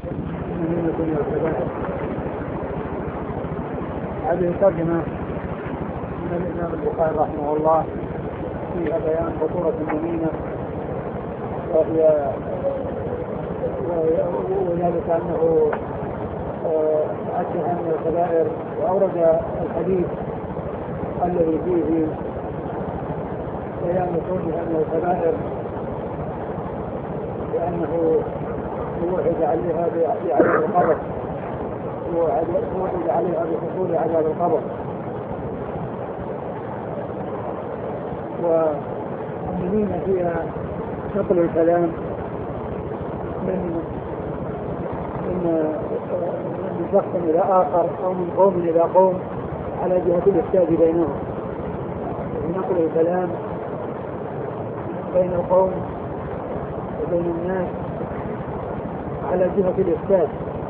النميمة والكبائر. هذه الترجمة من الإمام البخاري رحمه الله فيها بيان خطورة النميمة، وذلك أنه أكثر من الكبائر، وأورد الحديث الذي فيه بيان كونه من الكبائر لأنه يوعد عليها بعذاب القبر، يوعد عليها بحصول عذاب القبر. والنميمة فيها نقل الكلام من شخص إلى آخر أو من قوم إلى قوم على جهة الإفساد بينهم، نقل الكلام بين القوم وبين الناس على جهة الإفساد،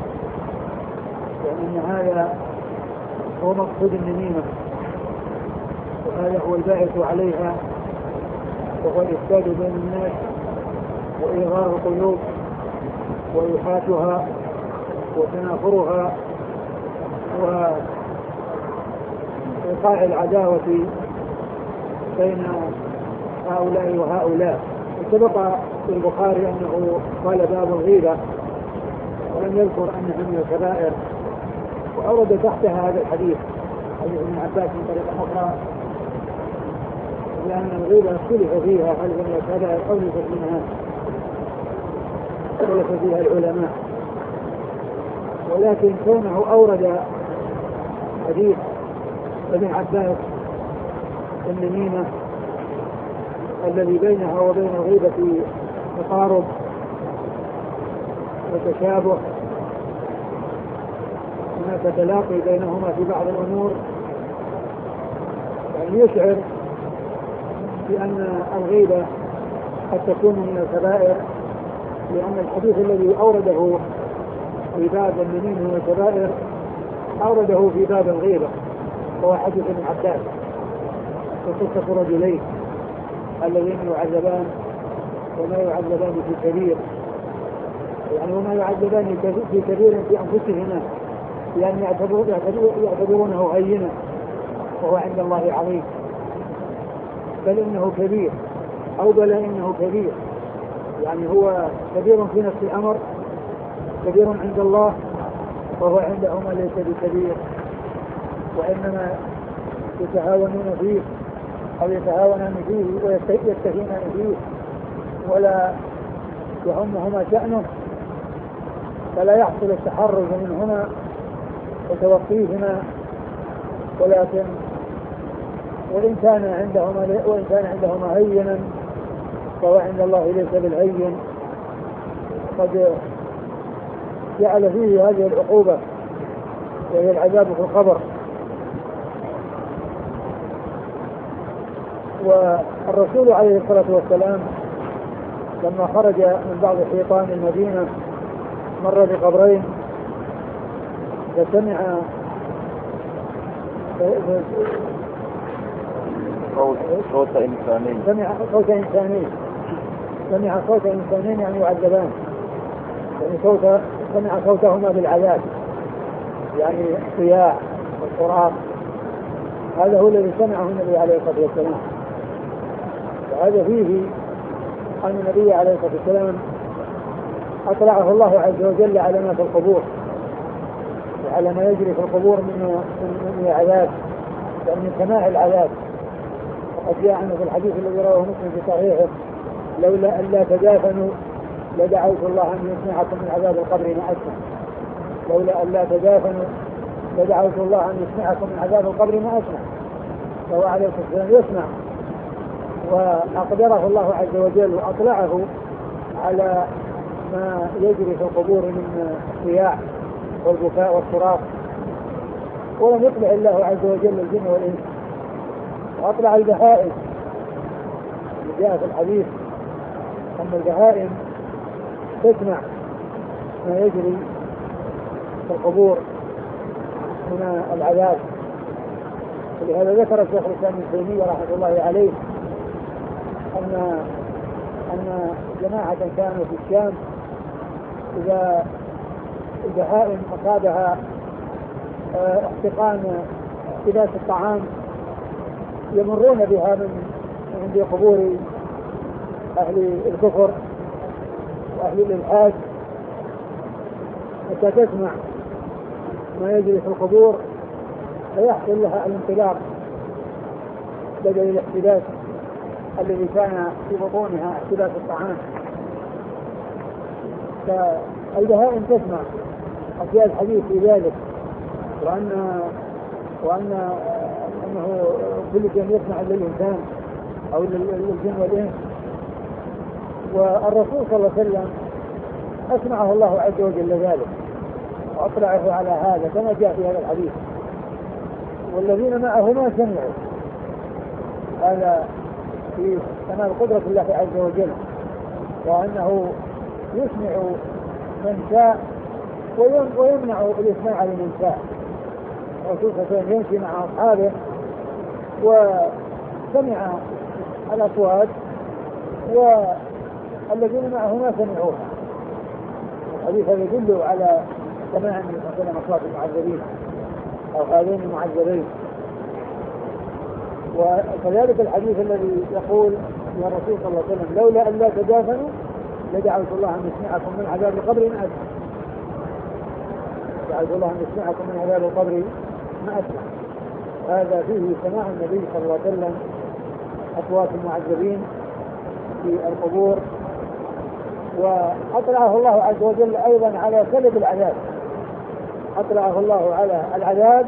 يعني أن هذا هو مقصود النميمة، وهذا هو الباعث عليها، وهو الإفساد بين الناس وإغار القلوب وإيحاتها وتنافرها وإيقاع العداوة بين هؤلاء وهؤلاء. وسبق في البخاري أنه قال باب الغيبة ولم يذكر أنها من الكبائر، وأورد تحتها هذا الحديث، حديث ابن عباس من طريقة أخرى، لأن الغيبة اختلف فيها هل من الكبائر أو ليست منها، اختلف فيها العلماء. ولكن كونه أورد حديث ابن عباس النميمة الذي بينها وبين الغيبة تقارب وتشابه، هناك تلاقي بينهما في بعض الأمور، يعني يشعر بأن الغيبة قد تكون من الكبائر، لأن الحديث الذي أورده في باب النميمة والكبائر أورده في باب الغيبة، وهو حديث ابن عباس وقصة رجلين الذين يعذبان وما يعذبان في كبير، يعني وما يعذبان في كبير في أنفسهما، لأن يعتبرونه هينا وهو عند الله عظيم، بل إنه كبير أو بل إنه كبير، يعني هو كبير في نفس الأمر، كبير عند الله، وهو عندهما ليس بكبير، وإنما يتهاونون فيه أو يتهاونان فيه ويستهينان فيه، ولا يهمهما شأنه، فلا يحصل التحرز منهما وتوقيهما، ولكن وإن كان عندهما هينا فهو عند الله ليس بالهين، قد جعل فيه هذه العقوبة وهي العذاب في القبر. والرسول عليه الصلاة والسلام لما خرج من بعض حيطان المدينة مر بقبرين فسمع صوت إنساني، سمع صوت إنسانين يعني يعذبان، يعني سمع صوتهما بالعذاب، يعني الصياح والصراخ، هذا هو الذي سمعه النبي عليه الصلاة والسلام. وهذا فيه أن النبي عليه الصلاة والسلام أطلعه الله عز وجل على ما في القبور وعلى ما يجري في القبور من عذاب، يعني من سماع العذاب. وقد جاء عنه في الحديث الذي رواه مسلم في صحيحه: لولا أن لا تدافنوا لدعوت الله أن يسمعكم من عذاب القبر ما أسمع. لولا أن لا تدافنوا لدعوت الله أن يسمعكم من عذاب القبر ما أسمع. فهو عليه الصلاة والسلام يسمع، وأقدره الله عز وجل وأطلعه على ما يجري في القبور من الصياح والبكاء والصراخ، ولم يطلع الله عز وجل الجن والإنس، وأطلع البهائم. جاء في الحديث أن البهائم تسمع ما يجري في القبور من العذاب. ولهذا ذكر الشيخ الإسلام ابن تيمية رحمه الله عليه أن جماعة كانوا في الشام إذا البهائم أصابها احتباس الطعام يمرون بها من عند قبور أهل الكفر وأهل الإلحاد، حتى تسمع ما يجري في القبور فيحصل لها الانطلاق بدل الاحتباس الذي كان في بطونها احتباس الطعام. فالبهائم تسمع أشياء الحديث في ذلك، وأنه كل شيء يسمع للإنسان أو للجن والإنس. والرسول صلى الله عليه وسلم أسمعه الله عز وجل ذلك وأطلعه على هذا كما جاء في هذا الحديث، والذين معه ما سمعوا. هذا في كمال قدرة الله عز وجل، وأنه يسمع من شاء ويمنع الإسماع لمن شاء. الرسول صلى الله عليه وسلم يمشي مع أصحابه وسمع الأصوات والذين معه ما سمعوها. الحديث هذا يدل على سماع النبي صلى الله عليه وسلم أصوات المعذبين أو هذين المعذبين. وكذلك الحديث الذي يقول يا الرسول صلى الله عليه وسلم لولا أن لا تدافنوا لدعوت الله أن يسمعكم من عذاب القبر ما أسمع. دعوت الله أن يسمعكم من عذاب القبر ما أسمع. هذا فيه سماع النبي صلى الله عليه وسلم أصوات المعذبين في القبور. وأطلعه الله عز وجل أيضا على سبب العذاب، أطلعه الله على العذاب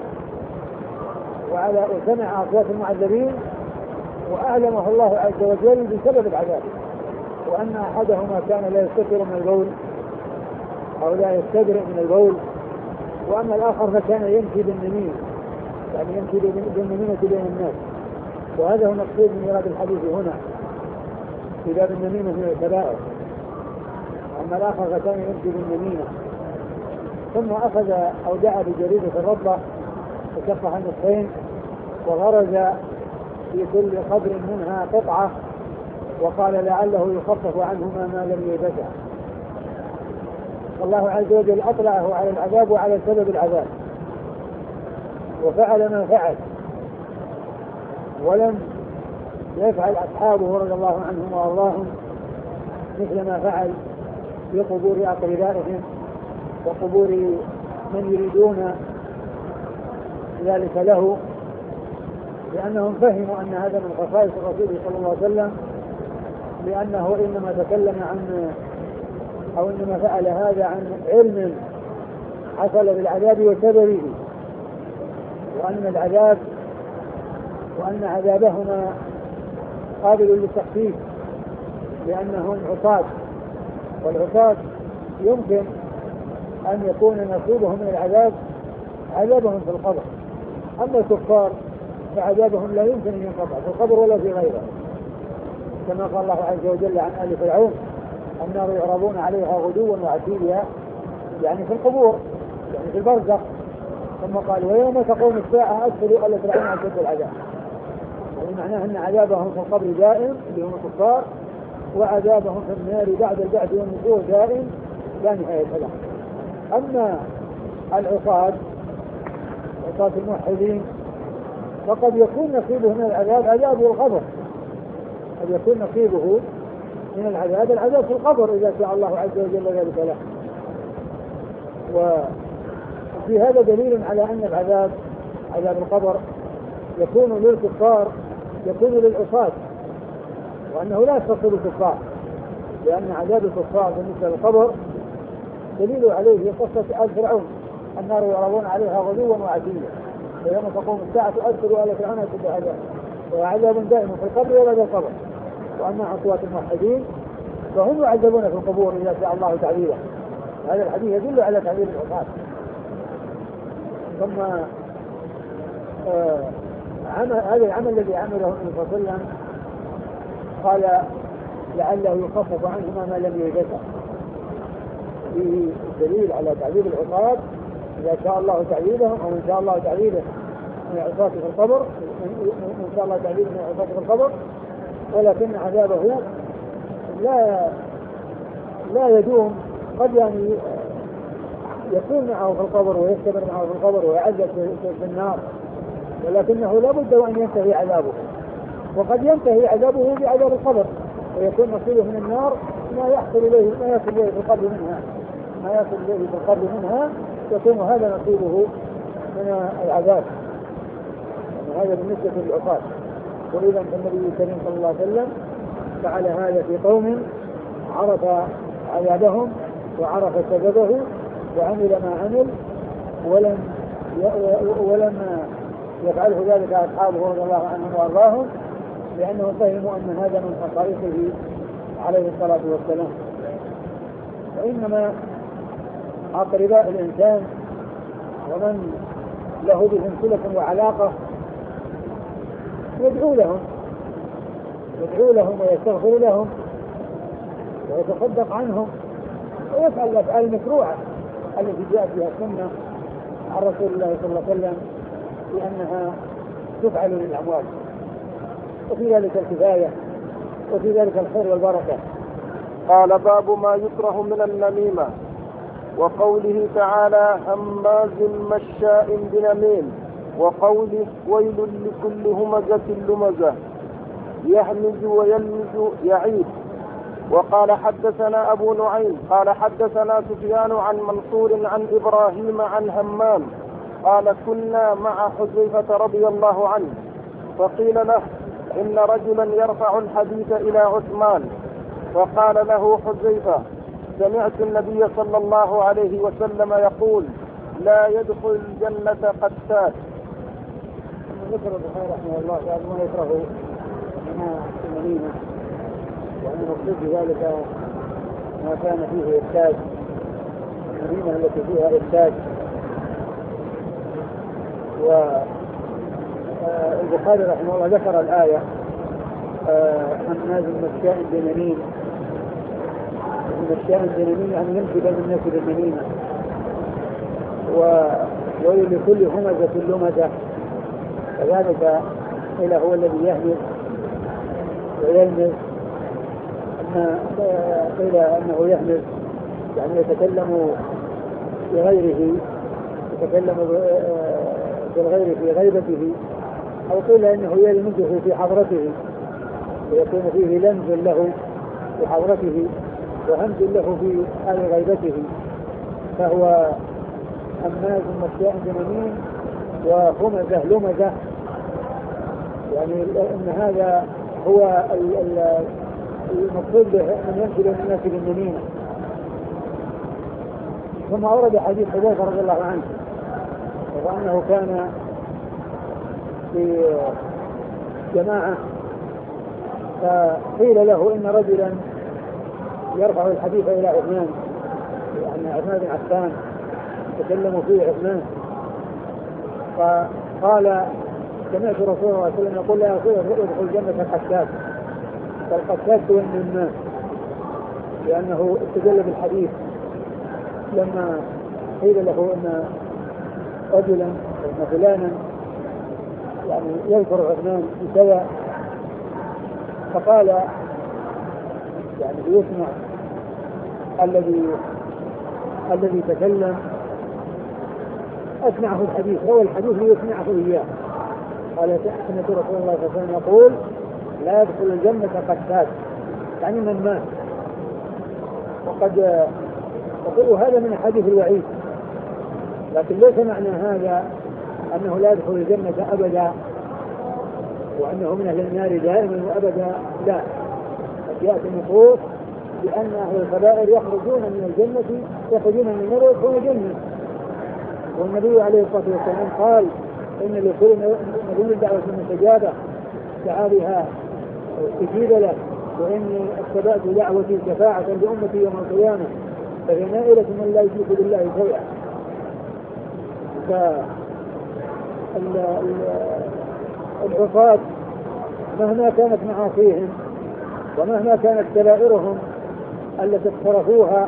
وسمع أصوات المعذبين وأعلمه الله عز وجل بسبب العذاب، وأن أحدهما كان لا يستتر من البول أو لا يستدرئ من البول، وأن الآخر فكان يمشي بالنميمة، يعني يمشي بالنميمة بين الناس. وهذا هو مقصود من إيراد الحديث هنا في باب النميمة من الكبائر. أما الآخر فكان يمشي بالنميمة. ثم أخذ أو دعا بجريدة الربة وشقها نصفين وغرز في كل قبر منها قطعة وقال لعله يخفف عنهما ما لم يبدع. الله عز وجل أطلعه على العذاب وعلى سبب العذاب وفعل ما فعل، ولم يفعل أصحابه رضي الله عنهم وأرضاهم مثل ما فعل في قبور أقربائهم وقبور من يريدون ذلك له، لأنهم فهموا أن هذا من خصائص الرسول صلى الله عليه وسلم، لأنه إنما تكلم عن أو إنما فعل هذا عن علم حصل بالعذاب وسببه، وأن عذابهما قابل للتخفيف لأنهم عصاة، والعصاة يمكن أن يكون نصيبهم من العذاب عذابهم في القبر. أما الكفار فعذابهم لا يمكن أن ينقطع في القبر ولا في غيره، كما قال الله عز وجل عن آل فرعون النار يعرضون عليها غدوا وعشيا، يعني في القبور يعني في البرزخ. ثم قال ويوم تقوم الساعة أدخلوا آل فرعون أشد العذاب، يعني معناه أن عذابهم في القبر دائم اللي هم الكفار، وعذابهم في النار بعد البعث والنشور دائم لا نهاية له. أما العصاة الموحدين فقد يكون نصيبه من العذاب عذابه القبر، قد يكون نصيبه من العذاب في القبر إذا شاء الله عز وجل ذلك له. وفي هذا دليل على أن عذاب القبر يكون للكفار يكون للعصاة، وأنه لا يختص بالكفار، لأن عذاب الكفار بالنسبة للقبر دليل عليه في قصة آل فرعون النار يعرضون عليها غدوا وعشيا ويوم تقوم الساعة أدخلوا آل فرعون أشد العذاب، وعذاب دائم في القبر وبعد القبر. وأما أصوات الموحدين فهم يعذبون في القبور إذا شاء الله تعذيبه. هذا الحديث يدل على تعذيب العصاة. ثم هذا العمل الذي عمله النبي صلى الله عليه وسلم قال لعله يخفف عنهما ما لم ييبسا، فيه دليل على تعذيب العصاة إذا شاء الله تعذيبهم، أو إن شاء الله تعذيبه من العصاة في القبر، إن شاء الله تعذيبه من العصاة في القبر، ولكن عذابه لا يدوم، قد يعني يكون معه في القبر ويستمر معه في القبر ويعذب في النار، ولكنه لا بد وأن ينتهي عذابه. وقد ينتهي عذابه بعذاب القبر ويكون نصيبه من النار ما يحصل إليه ما يصل إليه في القبر منها، ما يصل إليه في القبر منها يكون هذا نصيبه من العذاب. يعني هذا بالنسبة للعصاة. وإذا النبي الكريم صلى الله عليه وسلم فعل هذا في قوم عرف عذابهم وعرف سببه وعمل ما عمل، ولم يفعله ذلك أصحابه رضي الله عنهم وأرضاهم، لأنهم فهموا أن هذا من خصائصه عليه الصلاة والسلام. وإنما أقرباء الإنسان ومن له بهم صلة وعلاقة يدعو لهم ويستغفر لهم ويتصدق عنهم ويفعل الأفعال المشروعة التي جاءت بها السنة عن رسول الله صلى الله عليه وسلم لأنها تفعل للأموال، وفي ذلك الكفاية وفي ذلك الخير والبركة. قال باب ما يكره من النميمة. وقوله تعالى هماز مشاء بنميم، وقوله ويل لكل همزة لمزة يهمز ويلمز يعيد. وقال حدثنا أبو نعيم قال حدثنا سفيان عن منصور عن إبراهيم عن همام قال كنا مع حذيفة رضي الله عنه فقيل له إن رجلا يرفع الحديث إلى عثمان، فقال له حذيفة سمعت النبي صلى الله عليه وسلم يقول لا يدخل الجنة قتات. ذكر البخاري رحمه الله بعد ما يكره من النميمة، وأن المقصود بذلك ما كان فيه إفساد، النميمة التي فيها إفساد. والبخاري رحمه الله ذكر الآية هماز مشاء بنميم، مشاء بنميم يعني يمشي بين الناس بالنميمة. وويل لكل همزة لمزة، كذلك قيل هو الذي يهمز ويلمز، قيل أنه يهمز يعني يتكلم بغيره، يتكلم بالغير في غيبته، أو قيل أنه يلمزه في حضرته ويكون فيه لمز له في حضرته وهمز له في حال غيبته، فهو هماز مشاء بنميم وهمزة لمزة، يعني أن هذا هو المقصود من يمشي بين الناس بالنميمة. ثم أورد حديث حذيفة رضي الله عنه وأنه كان في جماعة فقيل له إن رجلا يرفع الحديث إلى عثمان، يعني عثمان بن عفان تكلموا فيه عثمان، فقال سمعت رسول الله صلى الله عليه وسلم يقول لا يدخل الجنة القتات، فالقتات هو النمام، لأنه استدل بالحديث لما قيل له أن رجلا أو فلانا يعني يذكر عثمان بكذا، فقال يعني يسمع الذي تكلم أسمعه الحديث، روى الحديث ليسمعه إياه. قال سمعت رسول الله صلى الله عليه وسلم يقول لا يدخل الجنة قتات، يعني من مات. وهذا من حديث الوعيد، لكن ليس معنى هذا أنه لا يدخل الجنة أبدا وأنه من أهل النار دائما وأبدا، لا. يأتي النصوص بأن أهل الكبائر يخرجون من الجنة، يخرجون من النار ويدخلون الجنة، والنبي عليه الصلاة والسلام قال إن لكل نبي دعوة مستجابة دعا بها استجيب له، وإني اتبعت دعوتي شفاعة لأمتي يوم القيامة فهي نائلة من لا يشرك بالله شيئا. فالعصاة مهما كانت معاصيهم ومهما كانت كبائرهم التي اقترفوها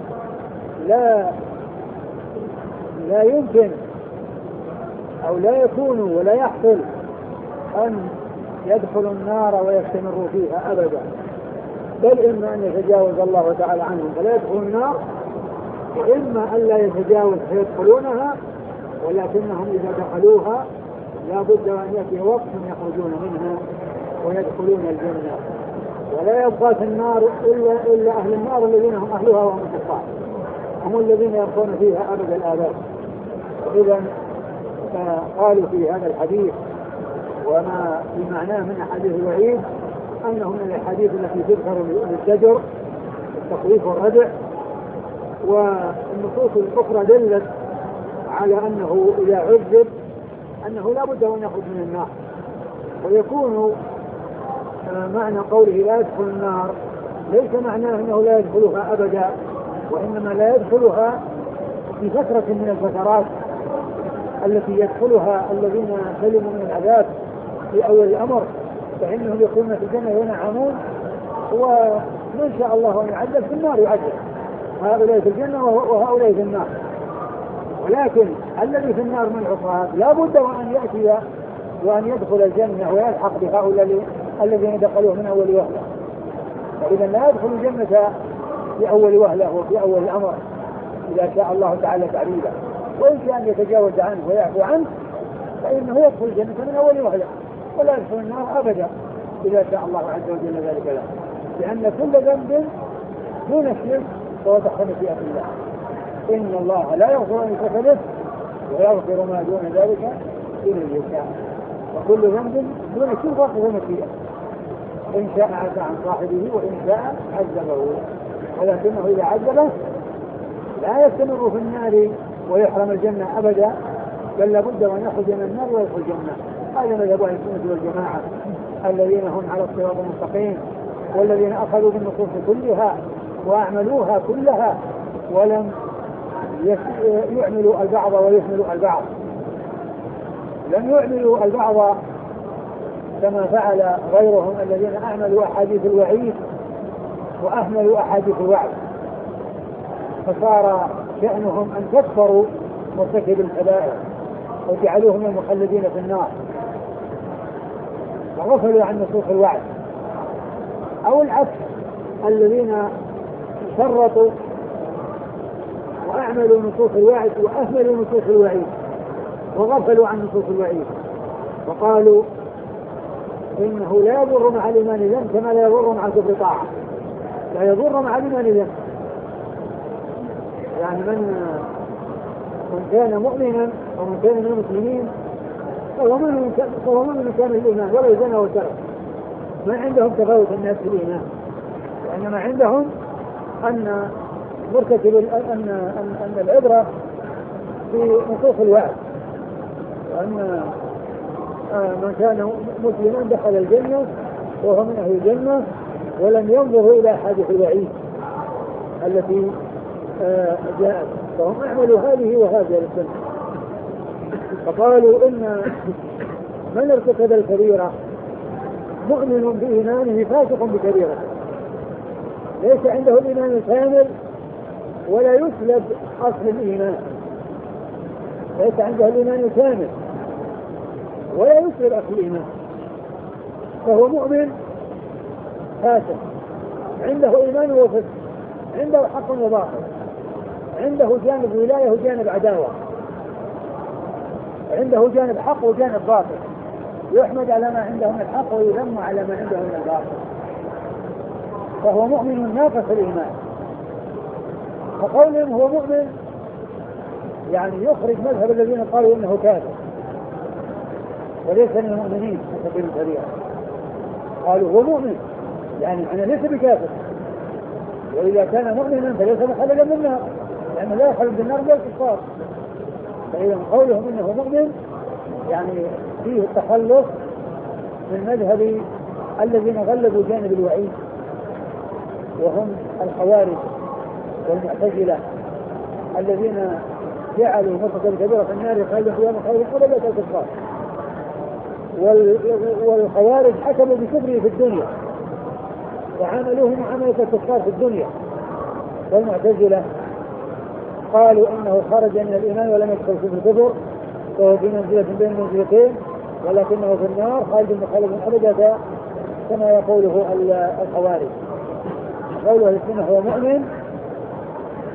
لا يمكن أو لا يكون ولا يحصل أن يدخلوا النار ويستمروا فيها أبدا، بل إما أن يتجاوز الله تعالى عنهم فلا يدخلوا النار، إما ألا يتجاوز فيدخلونها، ولكنهم إذا دخلوها لا بد أن يأتي وقت يخرجون منها ويدخلون الجنة، ولا يبقى في النار إلا أهل النار الذين هم أهلها وهم الكفار، هم الذين يبقون فيها أبد الآباد. وإذا قالوا في هذا الحديث وما في معناه من أحاديث الوعيد أنه من الحديث التي تذكر للزجر التخويف والردع، والنصوص الأخرى دلت على أنه إذا عذب أنه لا بد أن يخرج من النار. ويكون معنى قوله لا يدخل النار ليس معناه أنه لا يدخلها أبدا، وإنما لا يدخلها في فترة من الفترات التي يدخلها الذين سلموا من العذاب في أول الأمر، فإنهم يكونون في الجنة ينعمون، ومن شاء الله أن يعذب في النار يعذب، هؤلاء في الجنة وهؤلاء في النار. ولكن الذي في النار من العصاة لا بد وأن يأتي وأن يدخل الجنة ويلحق بهؤلاء الذين دخلوه من أول وهلة. فإذا لا يدخل الجنة في أول وهلة وفي أول الأمر إذا شاء الله تعالى تعريبا، وإن كان يتجاوز عنه ويعفو عنه فإنه يدخل الجنة من أول وهلة، ولا يدخل النار أبدا إذا شاء الله عز وجل ذلك له، لأن كل ذنب دون الشرك فهو تحت مشيئة الله. إن الله لا يغفر أن يشرك به ويغفر ما دون ذلك لمن يشاء، وكل ذنب دون الشرك فهو مشيئة، إن شاء عفى عن صاحبه وإن شاء عذبه، ولكنه إذا عذبه لا يستمر في النار ويحرم الجنة أبدا، بل لابد أن يخرج من النار ويدخل الجنة. هذا مذهب أهل السنة والجماعة الذين هم على الصراط المستقيم، والذين أخذوا بالنصوص كلها وأعملوها كلها ولم يعملوا البعض ويحملوا البعض. لم يعملوا البعض كما فعل غيرهم الذين أعملوا أحاديث الوعيد وأهملوا أحاديث الوعد، فصار شأنهم أن كفروا مرتكب الكبائر وجعلوهم المخلدين في النار وغفلوا عن نصوص الوعد، أو العكس الذين شرطوا وأعملوا نصوص الوعد وأهملوا نصوص الوعيد وغفلوا عن نصوص الوعيد، وقالوا إنه لا يضر مع الإيمان ذنب كما لا يضر مع الكفر طاعة، لا يضر مع الإيمان ذنب. يعني من كان مؤمنا ومن كان من المسلمين فهو مؤمن كان الإيمان ولا يزنى وترك. ما عندهم تفاوت الناس في الإيمان، وإنما عندهم أن مرتكب أن العبرة في نصوص الوعد، وأن من كان مسلما دخل الجنة وهو من أهل الجنة ولم ينظروا إلى حادث الوعيد التي جاءت، فهم أعملوا هذه وهذه للسنة. فقالوا إن من ارتكب الكبيرة مؤمن بإيمانه فاسق بكبيرة، ليس عنده الإيمان الكامل ولا يسلب أصل الإيمان، ليس عنده الإيمان الكامل ولا يسلب أصل الإيمان، فهو مؤمن فاسق، عنده إيمان وفسق، عنده حق وباطل، عنده جانب ولاية وجانب عداوة، عنده جانب حق وجانب باطل، يحمد على ما عنده من الحق ويذم على ما عنده من الباطل، فهو مؤمن ناقص الإيمان. فقولهم هو مؤمن يعني يخرج مذهب الذين قالوا إنه كافر وليس من المؤمنين في سبيل الشريعة. قالوا هو مؤمن يعني أنا ليس بكافر، وإذا كان مؤمنا فليس مخلدا من النار، لأنه لا يخلد بالنار ولا الكفار. فإذا قولهم إنه مؤمن يعني فيه التخلص من مذهب الذين غلبوا جانب الوعيد، وهم الخوارج والمعتزلة الذين جعلوا مرتكب الكبيرة في النار خالدا فيها خالدا ولا الكفار. والخوارج حكموا بكفره في الدنيا وعاملوه معاملة الكفار في الدنيا، والمعتزلة قالوا انه خرج من الايمان ولم يدخل في الكفر وهو في منزلة بين منزلتين ولكنه في النار خالد مخلد ابدا كما يقوله الخوارج. قوله السنة هو مؤمن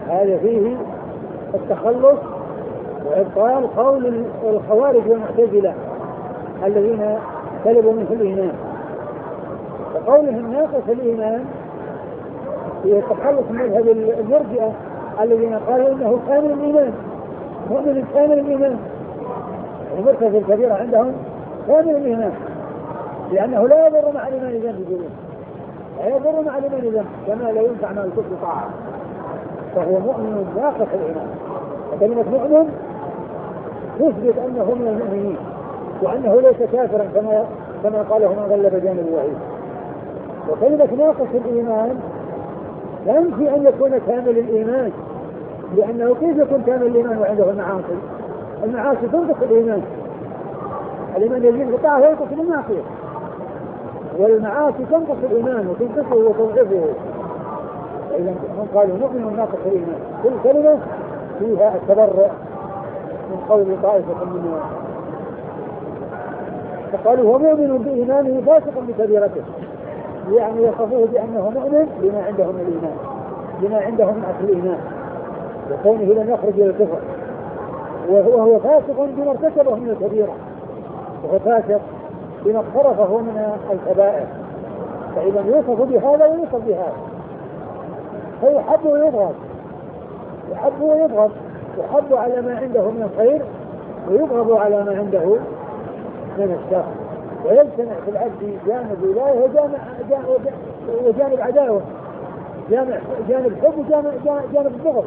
هذا فيه التخلص وإبطال قول الخوارج والمعتزلة الذين سلبوا منه الإيمان. وقولهم ناقص الإيمان هي التخلص من مذهب المرجئة الذين قالوا إنه كامل الإيمان، مؤمن كامل الإيمان، ومرتكب الكبيرة عندهم كامل الإيمان، لأنه لا يضر مع الإيمان ذنب يقولون، لا يضر مع الإيمان ذنب كما لا ينفع مع الكفر طاعة، فهو مؤمن ناقص الإيمان. وكلمة مؤمن تثبت أنه من المؤمنين وأنه ليس كافرا كما قاله من غلب جانب الوحيد. وكلمة ناقص الإيمان تنفي أن يكون كامل الإيمان، لأنه كيف يكون كامل الإيمان وعنده المعاصي؟ المعاصي تنقص الإيمان، الإيمان يزيد بالطاعة وينقص بالمعصية، والمعاصي تنقص الإيمان وتنقصه وتضعفه. فإذا هم قالوا مؤمن ناقص الإيمان، كل كلمة فيها التبرع من قول طائفة منهم، فقالوا هو مؤمن بإيمانه فاسق بكبيرته، يعني يصفوه بأنه مؤمن بما عنده من الإيمان، بما عنده من أصل الإيمان، وكونه لم يخرج إلى الكفر، وهو فاسق بما ارتكبه من الكبيرة، وهو فاسق بما اقترفه من الكبائر. فإذا يوصف بهذا ويوصف بهذا، فيحب ويبغض، يحب ويبغض، يحب على ما عنده من الخير ويبغض على ما عنده من الشر، ويجتمع في العبد جانب ولاية وجانب عداوة، جانب حب وجانب بغض،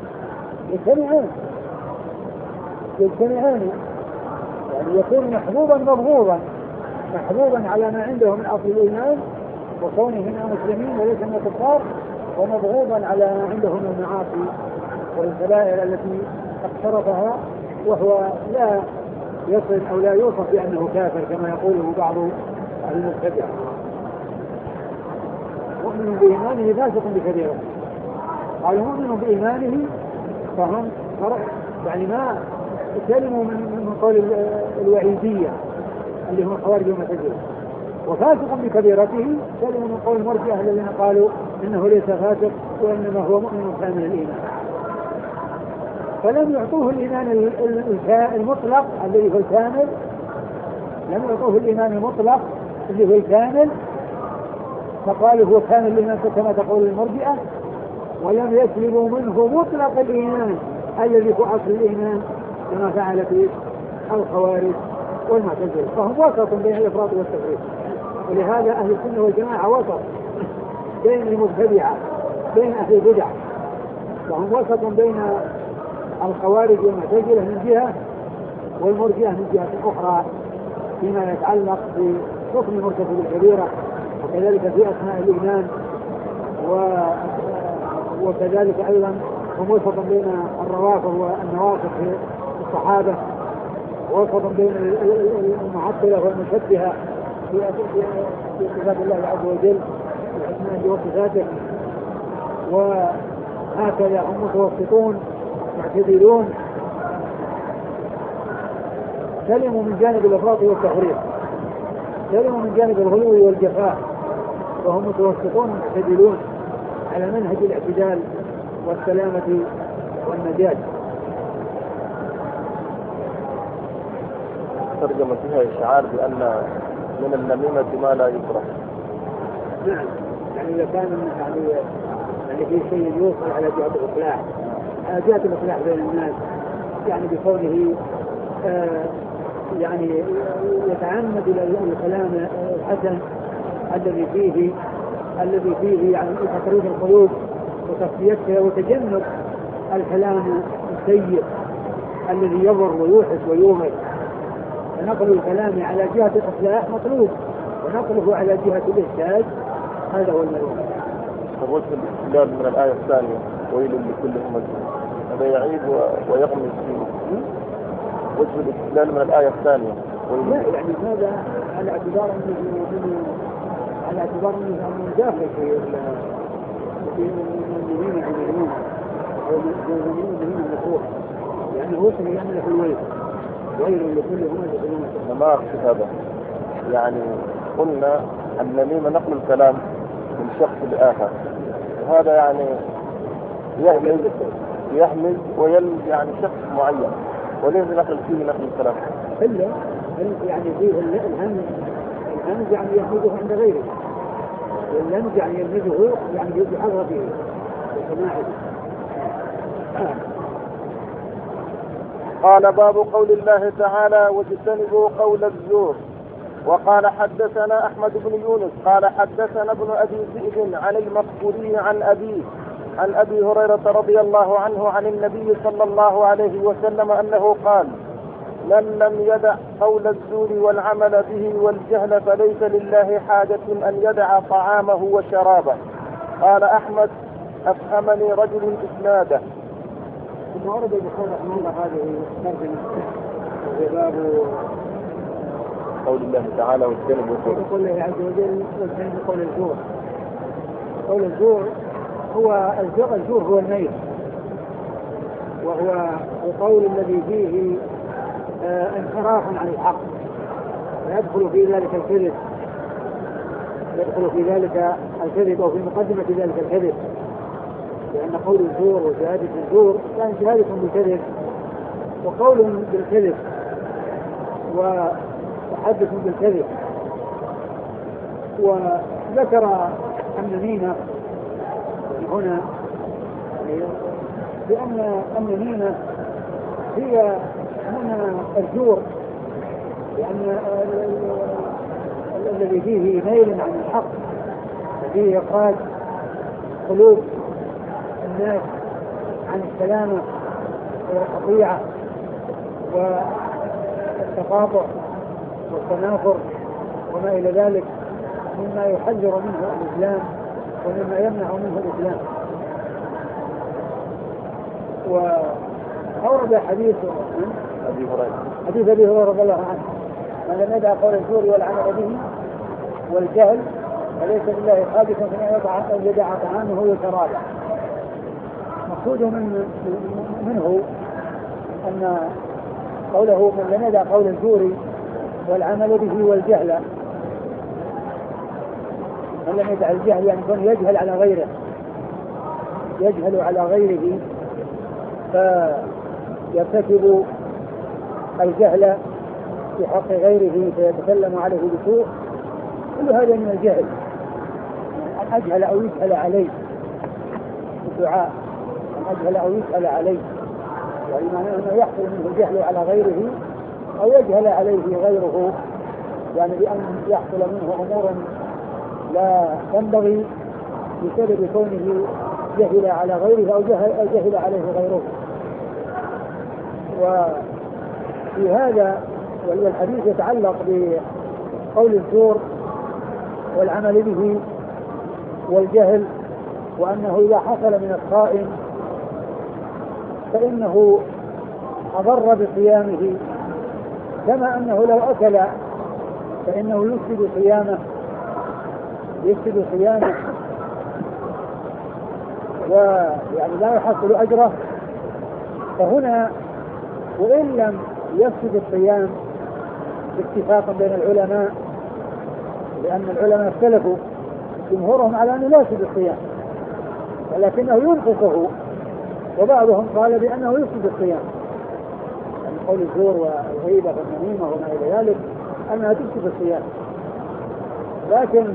يجتمعان، يعني يكون محبوبا مبغوضا، محبوبا على ما عنده من أصل الإيمان وكونه من المسلمين وليس من الكفار، ومبغوضا على ما عنده من المعاصي والكبائر التي اقترفها، وهو لا يصل أو لا يوصف بأنه كافر كما يقوله بعض المبتدعة. مؤمن بإيمانه فاسق بكبيرة، قال مؤمن بإيمانه فهم يعني ما سلموا من قول الوعيدية اللي هم الخوارج والمعتزلة، وفاسق بكبيرته سلموا من قول المرجئة الذين قالوا إنه ليس فاسق وإنما هو مؤمن كامل الإيمان. فلم يعطوه الإيمان المطلق الذي هو الكامل، لم يعطوه الإيمان المطلق الذي هو الكامل، فقالوا هو كامل الإيمان كما تقول المرجئة، ولم يسلبوا منه مطلق الإيمان الذي هو أصل الإيمان كما فعل في الخوارج والمعتزلة. فهم وسط بين الإفراط والتفريط، ولهذا أهل السنة والجماعة وسط بين المبتدعة بين أهل البدع، وهم وسط بين الخوارج والمعتزلة من جهة والمرجئة من جهة أخرى فيما يتعلق بحكم مرتكب الكبيرة، وكذلك في أسماء الإيمان، وكذلك أيضا هم وسط بين الروافض والنواصب في الصحابة، ووسط بين المعطلة والمشبهة في صفات الله عز وجل وأسمائه وصفاته، وهكذا هم متوسطون معتدلون، سلموا من جانب الإفراط والتفريط، سلموا من جانب الغلو والجفاء، وهم متوسطون معتدلون على منهج الاعتدال والسلامة والنجاة. ترجمة فيها إشعار بأن من النميمة ما لا يكره. نعم، يعني إذا كان يعني في شيء يوصل على جهة الإصلاح، على جهة الإصلاح بين الناس، يعني بكونه يعني يتعمد الكلام الحسن الذي فيه يعني تقريب القلوب وتصفيتها، وتجنب الكلام السيء الذي يضر ويوحش ويومر. فنقل الكلام على جهة الإصلاح مطلوب، ونقله على جهة الإفساد هذا هو المطلوب. وجه الاستدلال من الآية الثانية ويل لكل همزة، هذا يعيب ويغمز فيه. وجه الاستدلال من الآية الثانية لا، يعني هذا على اعتبار أنه داخل في المؤمنين العمليين أو المؤمنين المكروه، لأنه وصل يعمل في الويل، ويل لكل همزة لمزة. ما أقصد هذا، يعني قلنا النميمة نقل الكلام من شخص لآخر، وهذا يعني يحمل يعني شخص معين وليس دخل فيه نقل الكلام. إلا يعني فيه الهمز يعني يحمده عند غيره، واللمز يعني يلمزه يعني يحضر فيه وسماعه. قال باب قول الله تعالى واجتنبوا قول الزور. وقال حدثنا أحمد بن يونس قال حدثنا ابن أبي ذئب عن المقبوري عن أبي هريرة رضي الله عنه عن النبي صلى الله عليه وسلم أنه قال من لم يدع قول الزور والعمل به والجهل فليس لله حاجة أن يدع طعامه وشرابه. قال أحمد أفهمني رجل إسناده. ثم ورد البخاري رحمه الله هذه الترجمة في باب قول الله تعالى واجتنبوا قول الله عز وجل واجتنبوا قول الزور. قول الزور هو الزور هو الميل، وهو القول الذي فيه انحراف عن الحق، ويدخل في ذلك الكذب أو في مقدمة ذلك الكذب، لأن قول الزور وشهادة الزور كان شهادة بالكذب وقول بالكذب وتحدث بالكذب. وذكر النميمة هنا لأن النميمة هي من الزور، لأن الذي فيه ميل عن الحق، فيه إخراج قلوب الناس عن السلامة والقطيعة والتقاطع والتنافر وما إلى ذلك مما يحذر منه الإسلام ومما يمنع منه الإسلام. وأورد حديث أبي هريرة رضي الله عنه من لم يدع قول الزور والعمل به والجهل فليس لله حاجة أن يدع طعامه وشرابه. مقصود منه أن قوله من لم يدع قول الزور والعمل به والجهل، من لم يدع الجهل يعني كون يجهل على غيره، يجهل على غيره فيرتكب الجهل في حق غيره فيتكلم عليه بسوء، كل هذا من الجهل. أن أجهل أو يسأل عليه الدعاء، أن أجهل أو يسأل عليه، يعني معناه أنه يحصل منه الجهل على غيره أو يجهل عليه غيره، يعني بأن يحصل منه أمور لا تنبغي بسبب كونه جهل على غيره أو جهل عليه غيره. وفي هذا والحديث يتعلق بقول الزور والعمل به والجهل، وأنه إذا حصل من الصائم فإنه أضر بصيامه، كما أنه لو أكل فإنه يفسد صيامه ويعني لا يحصل أجره. فهنا وإن لم يفسد الصيام اتفاقا بين العلماء، لأن العلماء اختلفوا جمهورهم على أنه لا يفسد الصيام ولكنه ينقصه، وبعضهم قال بأنه يفسد الصيام، يعني قول الزور والغيبة والنميمة وما إلى ذلك أنها تفسد الصيام. لكن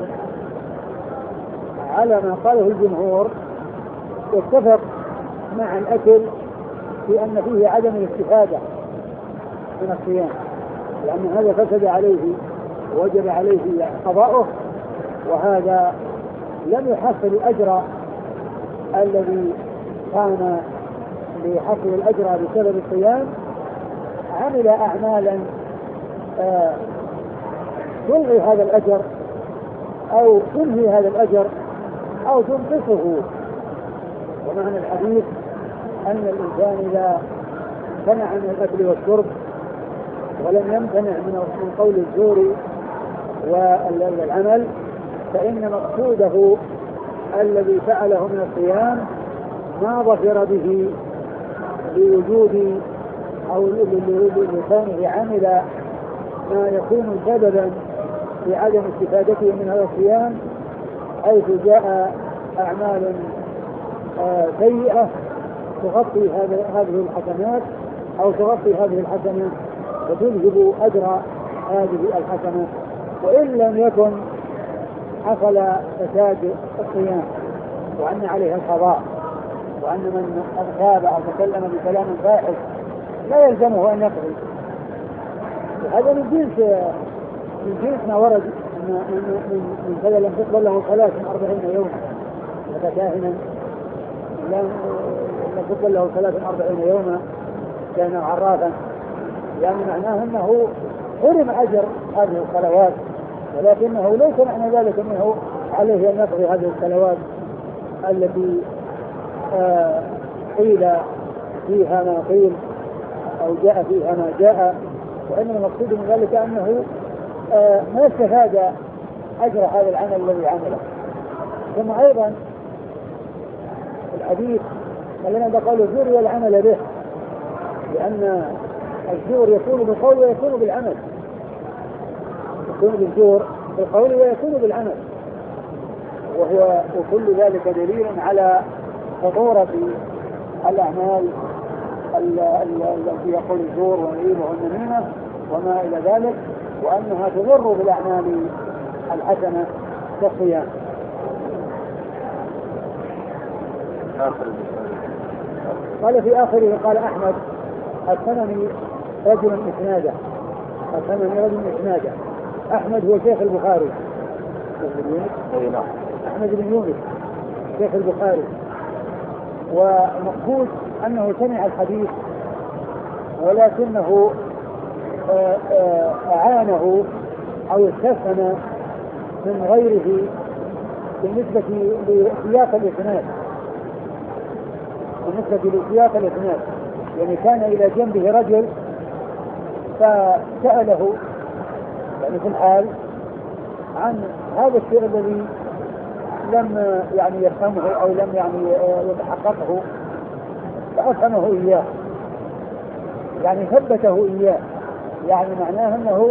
على ما قاله الجمهور واتفق مع الأكل في أن فيه عدم الاستفادة من الصيام، لأن هذا فسد عليه ووجب عليه قضاؤه، وهذا لم يحصل الأجر الذي كان لحصل الأجر بسبب الصيام. عمل أعمالا تلغي هذا الأجر أو تنهي هذا الأجر أو تنقصه. ومعنى الحديث أن الإنسان إذا امتنع من الأكل والشرب ولم يمتنع من قول الزور والعمل، فإن مقصوده الذي فعله من الصيام ما ظفر به لوجود أو لكونه عمل ما يكون سببا في عدم استفادته من هذا الصيام، حيث جاء أعمال سيئة تغطي هذه الحسنات أو تغطي هذه الحسنة وتذهب أجر هذه الحسنة، وإن لم يكن حصل فساد الصيام وأن عليه القضاء، وأن من أغتاب أو تكلم بكلام فاحش لا يلزمه أن يقضي. وهذا من جنس ما ورد من كذا لم تقبل له صلاة 40 يوما متكاهنا، لم تقبل له صلاة 40 يوما كان عرافا، يعني معناه أنه حرم أجر هذه الصلوات، ولكنه ليس معنى ذلك أنه عليه أن يقضي هذه الصلوات التي قيل فيها ما قيل أو جاء فيها ما جاء، وإنما المقصود من ذلك أنه ما استفاد أجر هذا العمل الذي عمله. ثم أيضا الحديث الذين قالوا الزور والعمل به، لأن الزور يكون بالقول ويكون بالعمل، يكون بالزور بالقول ويكون بالعمل، وكل ذلك دليل على خطورة الأعمال التي يقول الزور والغيبة والنميمة وما إلى ذلك، وأنها تضر بالأعمال الحسنة كالصيام. قال في آخره قال أحمد الثمني رجل إسناده، أحمد هو شيخ البخاري، أحمد بن يونس شيخ البخاري، ومقصود أنه سمع الحديث ولكنه أعانه أو استفهم من غيره بالنسبة لسياق الإسناد، يعني كان إلى جنبه رجل فسأله يعني في الحال عن هذا الشيء الذي لم يعني يفهمه أو لم يعني يتحققه، فأفهمه إياه، يعني ثبته إياه، يعني معناه أنه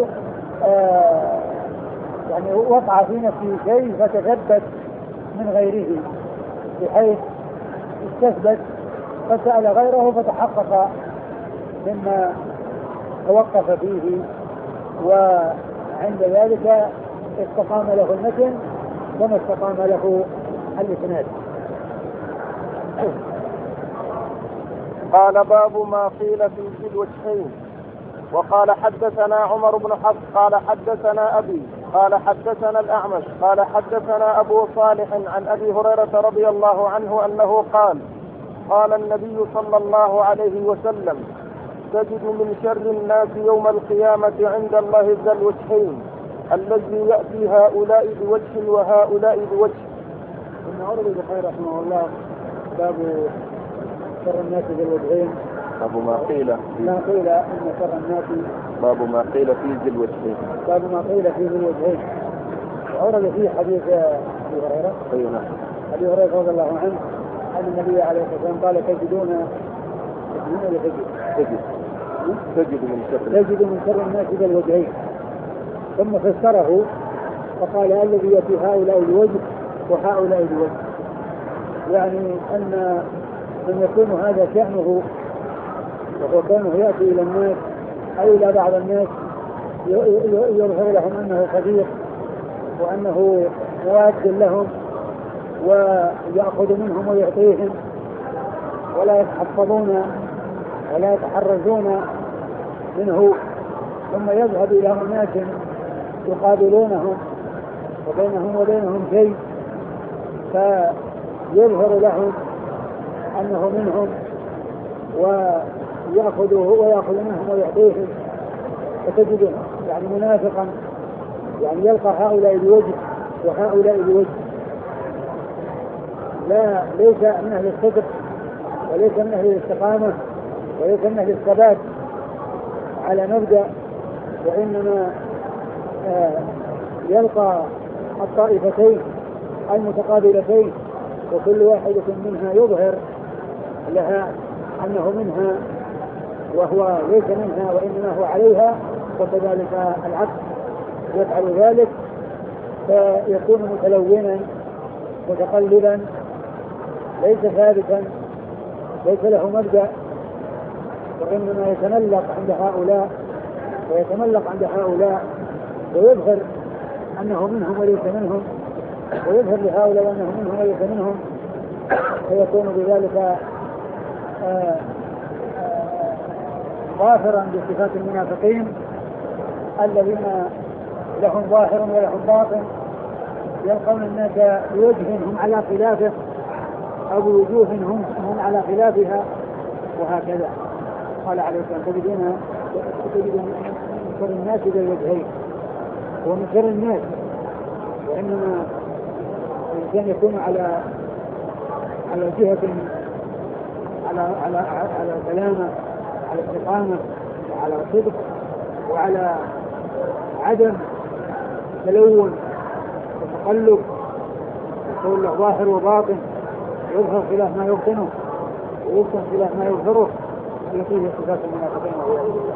يعني وقع في نفسه شيء فتثبت من غيره بحيث استثبت، فسأل غيره فتحقق مما توقف فيه، وعند ذلك استقام له المتن كما استقام له الإسناد. قال باب ما قيل في ذي الوجهين. وقال حدثنا عمر بن حفص قال حدثنا أبي قال حدثنا الأعمش قال حدثنا أبو صالح عن أبي هريرة رضي الله عنه أنه قال النبي صلى الله عليه وسلم: تجد من شر الناس يوم القيامة عند الله ذا الوجهين الذي يأتي هؤلاء بوجه وهؤلاء بوجه. ثم أورد البخاري رحمه الله باب شر الناس ذي الوجهين، باب ما قيل إن شر الناس، باب ما قيل في ذي الوجهين، وأورد فيه حديث أبي هريرة أبي هريرة رضي الله عنه أن النبي عليه الصلاة والسلام قال تجد من شر الناس ذي الوجهين، ثم فسره فقال الذي يأتي هؤلاء بوجه وهؤلاء بوجه، يعني أن من يكون هذا شأنه وهو كونه يأتي إلى الناس أو إلى بعض الناس يظهر لهم أنه صديق وأنه مواد لهم ويأخذ منهم ويعطيهم ولا يتحفظون ولا يتحرزون منه، ثم يذهب إلى أناس يقابلونهم وبينهم وبينهم شيء فيظهر لهم أنه منهم ويأخذ منهم ويعطيهم، فتجد يعني منافقا يعني يلقى هؤلاء بوجه وهؤلاء بوجه، ليس من أهل الصدق وليس من أهل الاستقامة وليس من أهل الثبات على مبدأ، وإنما يلقى الطائفتين المتقابلتين وكل واحدة منها يظهر لها أنه منها وهو ليس منها وإنما هو عليها، وكذلك العكس يفعل ذلك فيكون متلونا متقلبا ليس ثابتا ليس له مبدأ، وإنما يتملق عند هؤلاء ويظهر أنه منهم وليس منهم، ويظهر لهؤلاء أنه منهم وليس منهم، فيكون بذلك ظاهرا بصفات المنافقين الذين لهم ظاهر ولهم باطن، يلقون الناس بوجه هم على خلافه أو بوجوه هم على خلافها، وهكذا. قال عليه السلام تجد من شر الناس ذا الوجهين، ومن شر الناس، وإنما الإنسان يكون على جهة على سلامة، على استقامة، وعلى صدق، وعلى عدم تلون وتقلب، يكون له ظاهر وباطن، يظهر خلاف ما يبطنه ويبطن خلاف ما يظهره، يعطيه صفات المنافقين والعياذ بالله.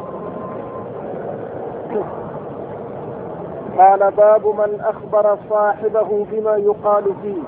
قال باب من أخبر صاحبه بما يقال فيه.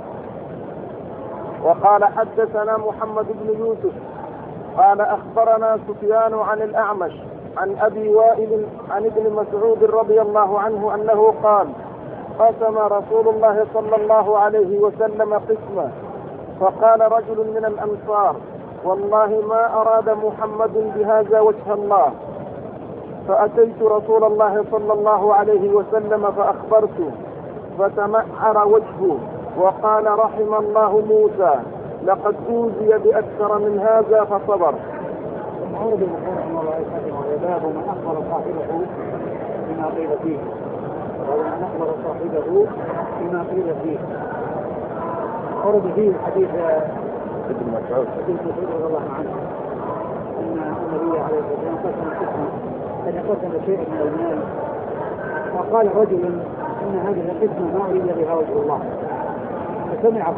وقال حدثنا محمد بن يوسف قال أخبرنا سفيان عن الأعمش عن أبي وائل عن ابن مسعود رضي الله عنه أنه قال قسم رسول الله صلى الله عليه وسلم قسمة، فقال رجل من الأنصار والله ما أراد محمد بهذا وجه الله، فأتيت رسول الله صلى الله عليه وسلم فأخبرته، فتمعر وجهه وقال رحم الله موسى لقد أوذي بأكثر من هذا فصبر. المعارض رحمه الله باب من أخبر صاحبه بما قيل فيه، ومن أخبر صاحبه بما قيل فيه. ورد فيه حديث ابن مسعود رضي الله عنه أن النبي عليه الصلاة والسلام قسم شيئا من المال، وقال رجل إن هذه القسمة ما أريد بها وجه الله، فسمعه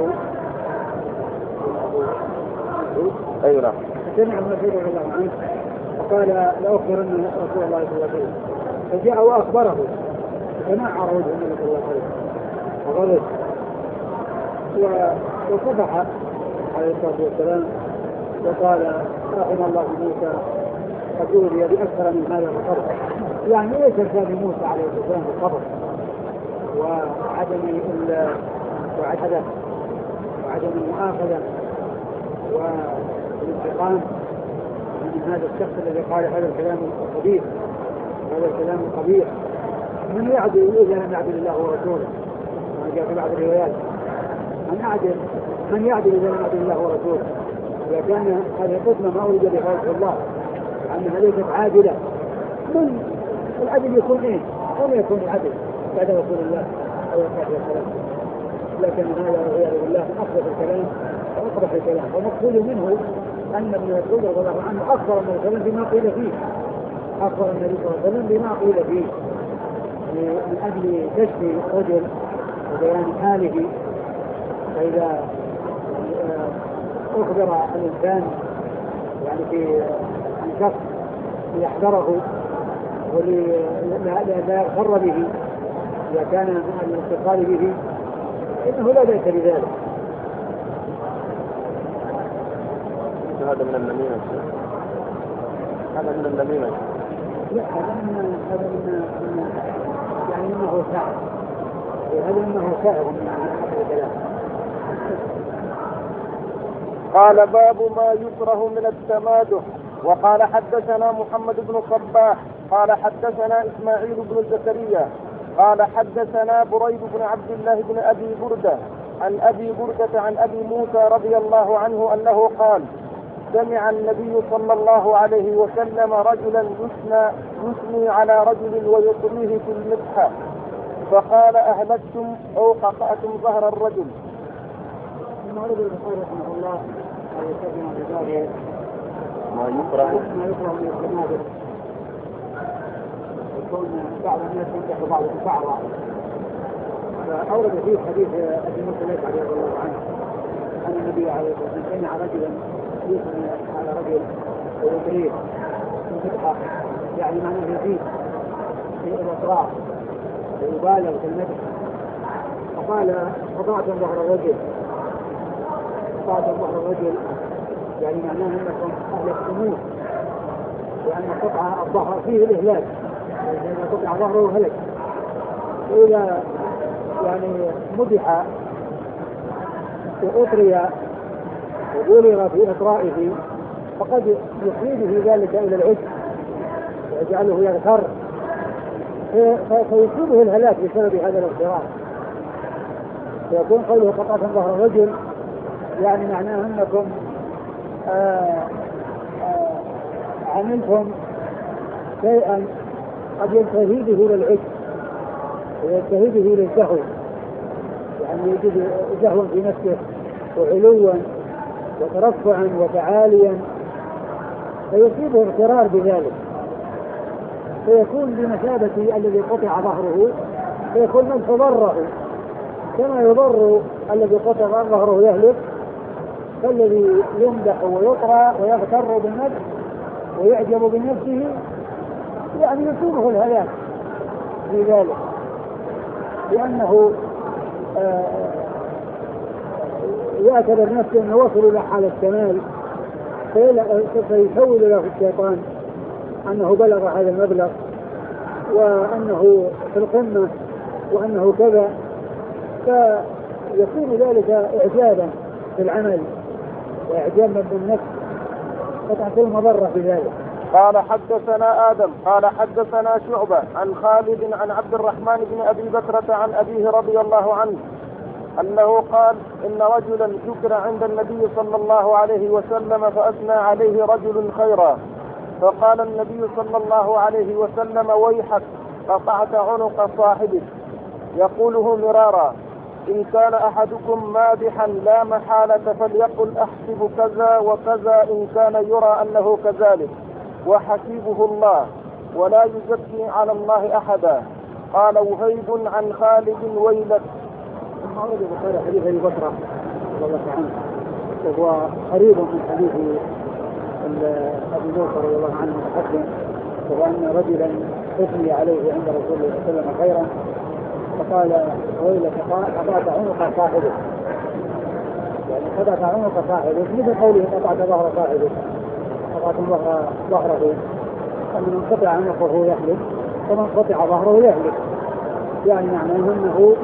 أيوة سمع النبي رضي الله عنه فقال لأخبرن رسول الله صلى الله عليه وسلم، فجاء وأخبره، فنعر وجه النبي صلى الله عليه وسلم وغضب وصفح عليه الصلاة والسلام وقال رحم الله موسى قد أوذي بأكثر من هذا الصبر. يعني ليس كان موسى عليه السلام الصبر وعدم العدل وعدم المؤاخذة والانتقام من هذا الشخص الذي قال هذا الكلام الخبيث، هذا الكلام القبيح. من يعدل إذا لم يعدل الله ورسوله؟ ما جاء في بعض الروايات من يعدل إذا لم يعدل الله ورسوله؟ إذا كان هذه القسمة ما أريد بها وجه الله أنها ليست عادلة، من العدل يكون إيه؟ وما يكون العدل بعد رسول الله عليه الصلاة والسلام. لكن هذا والعياذ بالله من أخبث الكلام وأقبح الكلام، ومقصود منه أن ابن مسعود رضي الله عنه أخبر النبي صلى الله عليه وسلم بما قيل فيه، أخبر النبي صلى الله عليه وسلم بما قيل فيه من أجل كشف رجل وبيان حاله. فإذا أخبر الإنسان يعني في شخص ليحذره ولا يغتر به إذا كان من الاتصال به إنه لا بأس بذلك. هذا من النميمة. هذا من النميمة. لا هذا من يعني إنه سائر، هذا إنه سائر من هذا الكلام. قال باب ما يكره من التمادح. وقال حدثنا محمد بن صباح قال حدثنا إسماعيل بن زكريا قال حدثنا بريد بن عبد الله بن أبي بردة عن أبي بردة عن أبي موسى رضي الله عنه أنه قال سمع النبي صلى الله عليه وسلم رجلا يثني على رجل ويطريه في المدحة، فقال أهلكتم أو قطعتم ظهر الرجل. المعروض البخاري رحمه الله يترجم ببابه ما يكره من التمادح، يكون بعض الناس يمدح بعضهم بعضا. فأورد فيه حديث أبي موسى الأشعري رضي الله عنه أن النبي عليه الصلاة والسلام سمع رجلا يثني على رجل ويطريه في المدحة، يعني معناه يزيد في الأطراف ويبالغ في المدح، فقال قطعتم ظهر الرجل يعني معناه أنكم أهلكتموه، لأن قطع الظهر فيه الإهلاك، إذا قطع ظهره هلك. وإذا يعني مدح وأطري وبلغ في إطرائه فقد يصيبه ذلك إلى العجز ويجعله يغتر فيصيبه الهلاك بسبب هذا الاغترار. فيكون قوله قطعة ظهر الرجل يعني معناه أنكم عملتم شيئا قد ينتهي به إلى العجز وينتهي به إلى الزهو، يعني يجد زهوا في نفسه وعلوا وترفعا وتعاليا فيصيبه اغترار بذلك، فيكون بمثابة الذي قطع ظهره، فيكون منح ضره كما يضر الذي قطع ظهره يهلك، فالذي يمدح ويطرى ويغتر بالنفس ويعجب بنفسه يعني يصيبه الهلاك في ذلك، لأنه يعتبر نفسه أنه وصل إلى حال الكمال، فيحول له الشيطان أنه بلغ هذا المبلغ وأنه في القمة وأنه كذا، فيكون ذلك إعجابا في العمل وإعجابا بالنفس، فتحصل مضرة بذلك. قال حدثنا آدم قال حدثنا شعبة عن خالد عن عبد الرحمن بن أبي بكرة عن أبيه رضي الله عنه أنه قال إن رجلا ذكر عند النبي صلى الله عليه وسلم فأثنى عليه رجل خيرا، فقال النبي صلى الله عليه وسلم ويحك قطعت عنق صاحبك، يقوله مرارا إن كان أحدكم مادحا لا محالة فليقل أحسب كذا وكذا إن كان يرى أنه كذلك وحسيبه الله ولا يزكي على الله أحدا. قال وهيب عن خالد ويلك. ثم أورد البخاري حديث أبي بكر رضي الله عنه وهو قريب من حديث أبي موسى رضي الله عنه متقدم، وهو أن رجلا أثني عليه عند رسول الله صلى الله عليه وسلم خيرا فقال ويلك قطعت عنق صاحبه، يعني قطعت عنق صاحبه مثل قوله قطعت ظهر صاحبه، قطعت ظهره، أن من قطع عنقه يهلك ومن قطع ظهره يهلك، يعني معناه أنه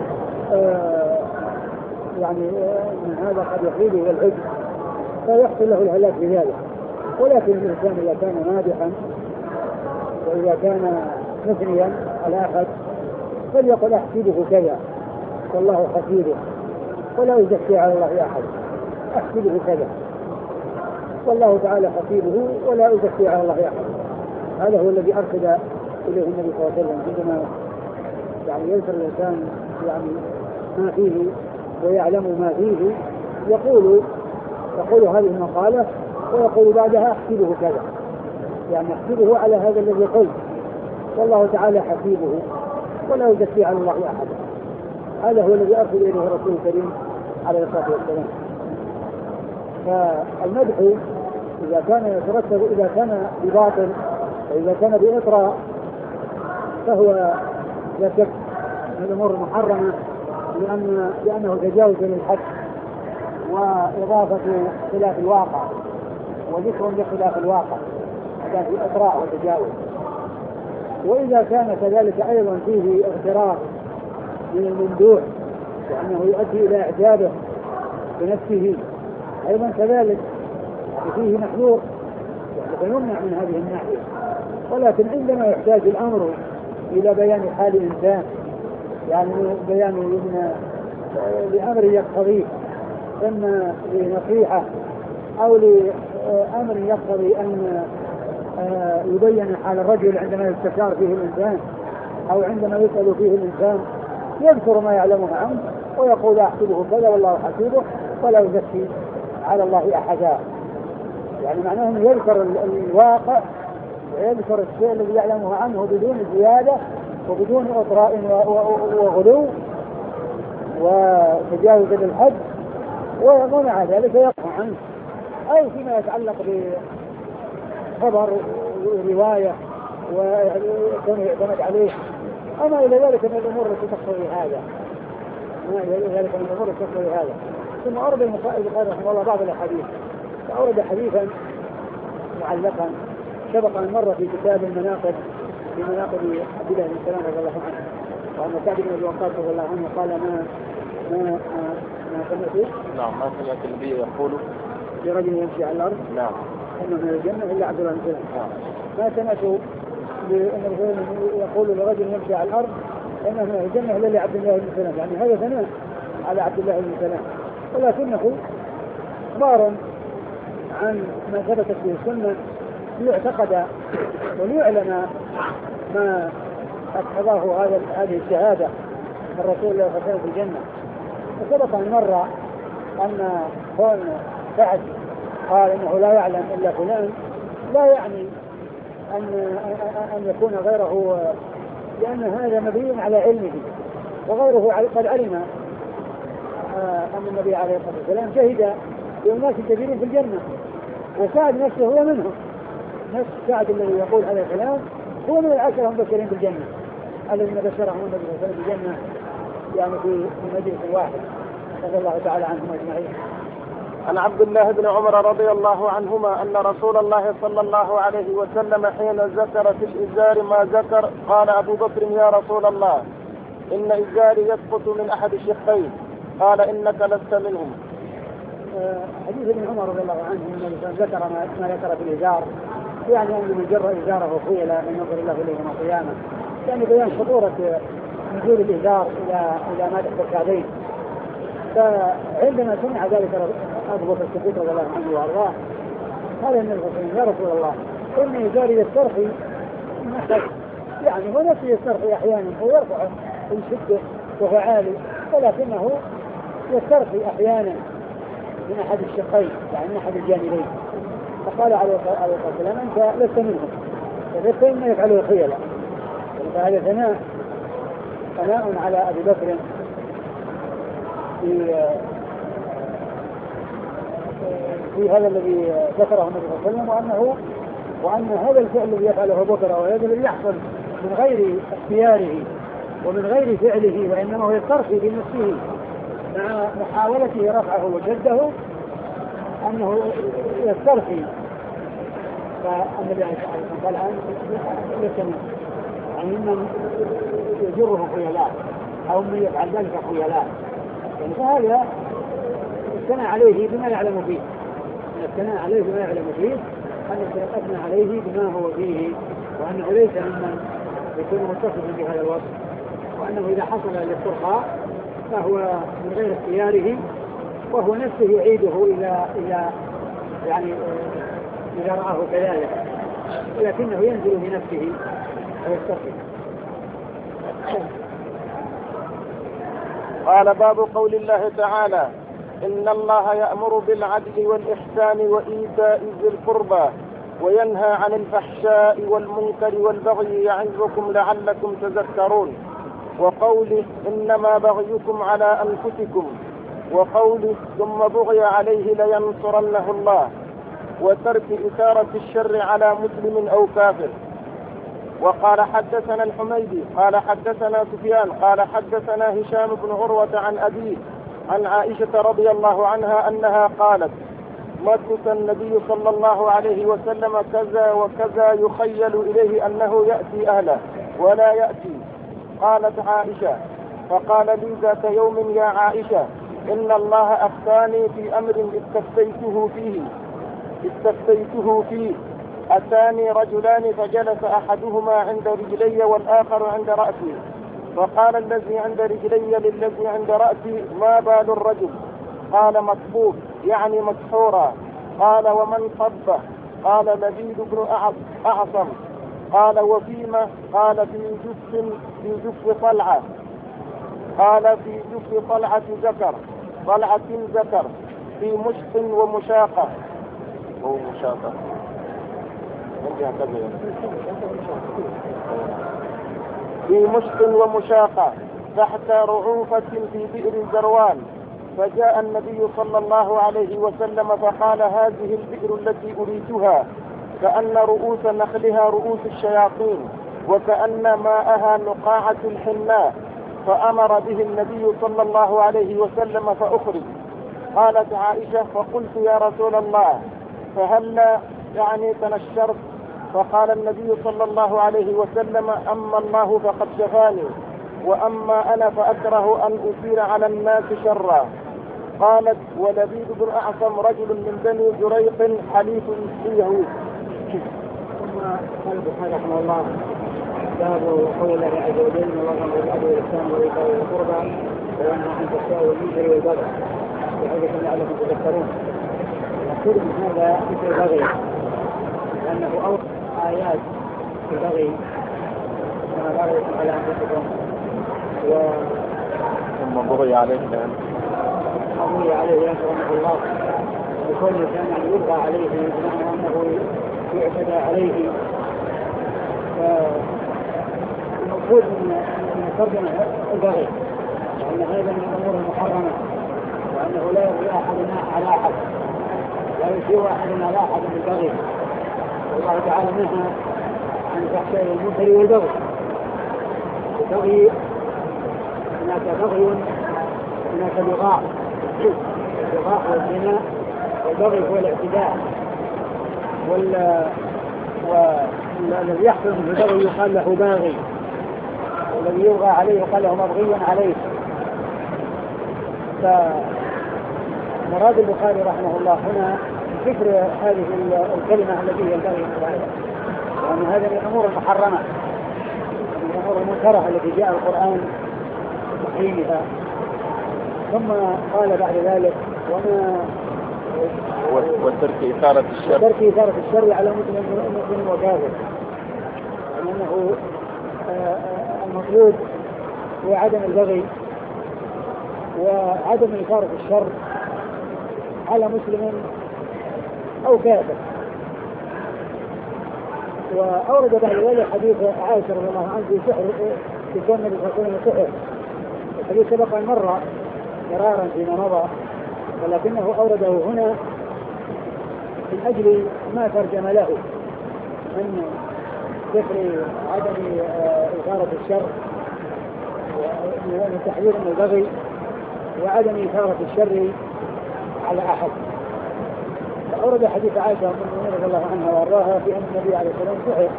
يعني من هذا قد يحيل إلى العجز فيحصل له الهلاك بذلك. ولكن الإنسان إذا كان مادحا وإذا كان مثنيا على أحد فليقل أحسبه كذا والله حسيبه ولا يزكي على الله أحد، أحسبه كذا والله تعالى حسيبه ولا يزكي على الله أحد. هذا هو الذي أرشد إليه النبي صلى الله عليه وسلم عندما يعني يذكر الإنسان يعني ما فيه ويعلم ما فيه يقول هذه المقالة ويقول بعدها أحسبه كذا، يعني أحسبه على هذا الذي قلت والله تعالى حسيبه ولا يزكي على الله أحدا. هذا هو الذي أرسل إليه الرسول الكريم عليه الصلاة والسلام. فالمدح إذا كان يترتب إذا كان بباطل وإذا كان بإطراء فهو لا شك من الأمور المحرمة لأنه تجاوز للحد وإضافة خلاف الواقع وذكر بخلاف الواقع، هذا في إطراء وتجاوز. وإذا كان كذلك أيضا فيه اغترار من الممدوح وأنه يؤدي إلى إعجابه بنفسه أيضا كذلك فيه محذور فيمنع من هذه الناحية. ولكن عندما يحتاج الأمر إلى بيان حال الإنسان، يعني بيان لأمر يقتضيه إما لنصيحة أو لأمر يقتضي أن يبين حال الرجل عندما يستشار فيه الإنسان أو عندما يسأل فيه الإنسان، يذكر ما يعلمه عنه ويقول أحسبه كذا والله حسيبه ولا يزكي على الله أحدا. يعني معناه أنه يذكر الواقع ويذكر الشيء الذي يعلمه عنه بدون زيادة وبدون إطراء وغلو وتجاوز للحد، ومع ذلك يقع عنه أو فيما يتعلق بخبر ورواية ويكون يعتمد عليه. أما إلى ذلك من الأمور التي تقتضي هذا. ثم أرد المصائب قال رحمه الله بعض الأحاديث وأورد حديثا معلقا سبق أن مر في كتاب المناقب في مناقب عبد الله بن سلام رضي الله عنه، وأن سعد بن أبي وقاص رضي الله عنه قال ما سمعت. نعم ما سمعت النبي يقول لرجل يمشي على الأرض نعم أنه من الجنة إلا عبد الله بن سلام. ما سمعت أن يقول لرجل يمشي على الأرض أنه من الجنة إلا لعبد الله بن سلام، يعني هذا ثناء على عبد الله بن سلام، ولكنه إخبار عن ما ثبتت به السنة ليعتقد وليعلم ما أقتضاه هذه الشهادة من رسول الله صلى الله عليه وسلم في الجنة. وسبق أن مر أن كون سعد قال إنه لا يعلم إلا فلان لا يعني أن يكون غيره، لأن هذا مبني على علمه، وغيره قد علم أن النبي عليه الصلاة والسلام شهد لأناس كثيرين في الجنة، وسعد نفسه هو منهم. نفس سعد الذي يقول هذا الكلام هو من العشرة المبشرين بالجنة الذين بشرهم النبي صلى الله عليه وسلم بالجنة، يعني في مجلس واحد، رضي الله تعالى عنهم أجمعين. عن عبد الله بن عمر رضي الله عنهما أن رسول الله صلى الله عليه وسلم حين ذكر في الإزار ما ذكر قال أبو بكر يا رسول الله إن إزاري يسقط من أحد الشقين، قال إنك لست منهم. حديث ابن عمر رضي الله عنه أنه ذكر ما ذكر في الإزار، يعني أن من جر إزاره خيل من ينظر الله إليه يوم القيامة، يعني بيان خطورة نزول الإزار إلى ما تحت الكعبين. فعندما سمع ذلك أبو بكر الصديق رضي الله عنه وأرضاه قال النبي صلى الله عليه وسلم يا رسول الله إن إزاري يسترخي يعني هو نفسه يسترخي أحيانا، هو يرفعه من شدة وهو عالي، ولكنه يسترخي أحيانا من أحد الشقين، يعني من أحد الجانبين. فقال عليه الصلاة والسلام أنت لست منهم، فلست مما يفعله خيلا. فهذا ثناء على أبي بكر في هذا الذي ذكره النبي صلى الله عليه وسلم، وأن هذا الفعل الذي يفعله أبو بكر وهذا الذي يحصل من غير اختياره ومن غير فعله، وإنما هو يسترخي بنفسه مع محاولته رفعه وجده أنه يسترخي. فالنبي عليه الصلاة والسلام قال لسنا يعني ممن يجره خيلاء أو من يفعل ذلك خيلاء، يعني فهذا الثناء عليه بما يعلم فيه، الثناء عليه بما يعلم فيه، أن أثنى عليه بما هو فيه، وأنه ليس ممن يكون متصفا بهذا الوصف، وأنه إذا حصل الاسترخاء فهو من غير اختياره، وهو نفسه يعيده يعني إذا رآه كذلك، ولكنه ينزل بنفسه ويسترخي. قال باب قول الله تعالى إن الله يأمر بالعدل والإحسان وإيتاء ذي القربى وينهى عن الفحشاء والمنكر والبغي يعظكم لعلكم تذكرون، وقوله إنما بغيكم على أنفسكم، وقوله ثم بغي عليه لينصرنه الله، وترك إثارة الشر على مسلم أو كافر. وقال حدثنا الحميدي قال حدثنا سفيان قال حدثنا هشام بن عروة عن أبيه عن عائشة رضي الله عنها أنها قالت مكث النبي صلى الله عليه وسلم كذا وكذا يخيل إليه أنه يأتي أهله ولا يأتي. قالت عائشة فقال لي ذات يوم يا عائشة إن الله أخفاني في أمر استفتيته فيه أتاني رجلان فجلس أحدهما عند رجلي والآخر عند رأسي، فقال الذي عند رجلي للذي عند رأسي ما بال الرجل؟ قال مصبوب يعني مسحورا. قال ومن صبه؟ قال لبيد بن أعصم. قال وفيما؟ قال في جف طلعة. قال في جف طلعة ذكر في مشط ومشاقة في مشط ومشاقة تحت رعوفة في بئر زروان. فجاء النبي صلى الله عليه وسلم فقال هذه البئر التي أريدها كأن رؤوس نخلها رؤوس الشياطين وكأن ماءها نقاعة الحناء، فأمر به النبي صلى الله عليه وسلم فأخرج. قالت عائشة فقلت يا رسول الله فهل يعني تنشرت؟ فقال النبي صلى الله عليه وسلم: أما الله فقد شفاني، وأما أنا فأكره أن أثير على الناس شرا. قالت: ولبيد بن أعصم رجل من بني زريق حليف باليهود. ثم قال البخاري رحمه الله: باب قول الله عز وجل: وَاللَّهُ يَأْمُرُ بِالْإِحْسَانِ وَإِيتَاءِ ذِي الْقُرْبَى وينهى عن الفحشاء والمنكر والبغي يعظكم لعلكم تذكرون. المقصود من هذا ذكر البغي، لأنه أول آيات في البغي كما قال على أنفسكم ثم بغي عليه الآن بغي عليه رحمه الله، وكل كان يعني يبغى عليه بمعنى أنه يعتدى عليه. فالمقصود من ترجمة البغي وأن هذا من الأمور المحرمة، وأنه لا يبغي أحد على أحد، لا يشير أحد على أحد بالبغي. والله تعالى نهى عن الفحشاء والمنكر والبغي. البغي هناك بغي، هناك بغاء، البغاء هو الزنا، والبغي هو الاعتداء. والذي يحصل في البغي يقال له باغي، والذي يبغى عليه يقال له مبغي عليه. فمراد البخاري رحمه الله هنا ذكر هذه الكلمة التي هي البغي، وأن هذا من الأمور المحرمة، من الأمور المنكرة التي جاء القرآن بتحريمها. ثم قال بعد ذلك: وترك إثارة الشر على مسلم وكافر، لأنه المطلوب هو عدم البغي وعدم إثارة الشر على مسلم أو كافر. وأورد بعد ذلك حديث عائشة رضي الله عنها في سحر في كون النبي صلى الله عليه وسلم سحر. الحديث سبق أن مر مرارا فيما مضى، ولكنه أورده هنا من أجل ما ترجم له من ذكر عدم إثارة الشر ومن تحذير من البغي وعدم إثارة الشر على أحد. فأورد حديث عائشة رضي الله عنها وأرضاها في أن النبي عليه الصلاة والسلام سحر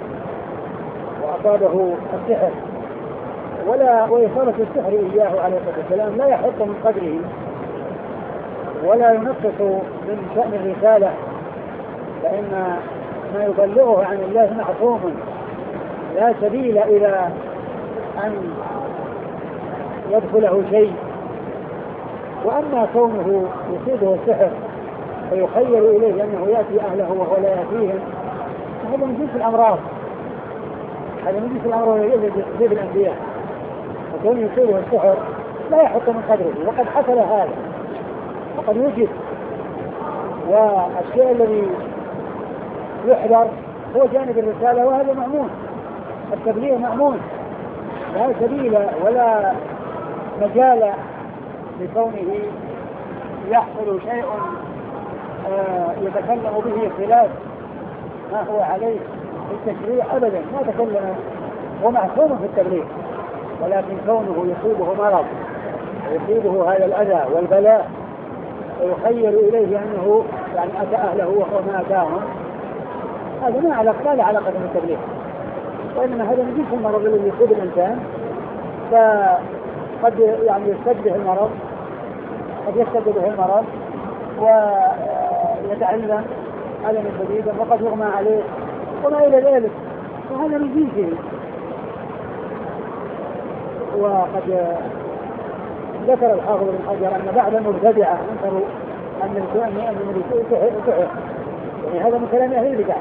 وأصابه السحر، وإثارة السحر إياه عليه الصلاة والسلام لا يحط من قدره ولا ينقص من شأن الرسالة، فإن ما يبلغه عن الله معصوم لا سبيل إلى أن يدخله شيء. وأما كونه يصيبه السحر فيخيل إليه أنه يأتي أهله وهو لا يأتيهم، فهذا من جنس الأمراض، هذا من جنس الأمراض يجب الأنبياء. وكونه يصيبه السحر لا يحط من قدره، وقد حصل هذا وقد وجد. والشيء الذي يحذر هو جانب الرسالة، وهذا مأمون، التبليغ مأمون، لا سبيل ولا مجال لكونه يحصل شيء يتكلم به خلاف ما هو عليه في التشريع أبدا. ما تكلم ومعصوم في التبليغ، ولكن كونه يصيبه مرض ويصيبه هذا الأذى والبلاء ويخيل إليه أنه يعني أتى أهله وهو ما أتاهم، هذا ما له علاقة بالتبليغ، وإنما هذا من جنس المرض الذي يصيب الإنسان. فقد يعني يستجده المرض، قد يستجده المرض ويتعلم ألم شديدا وقد يغمى عليه وما إلى ذلك، وهذا من جنسه. وقد ذكر الحافظ بن حجر أن بعض المبتدعة أنكروا أن سحر، يعني هذا من كلام أهل البدع،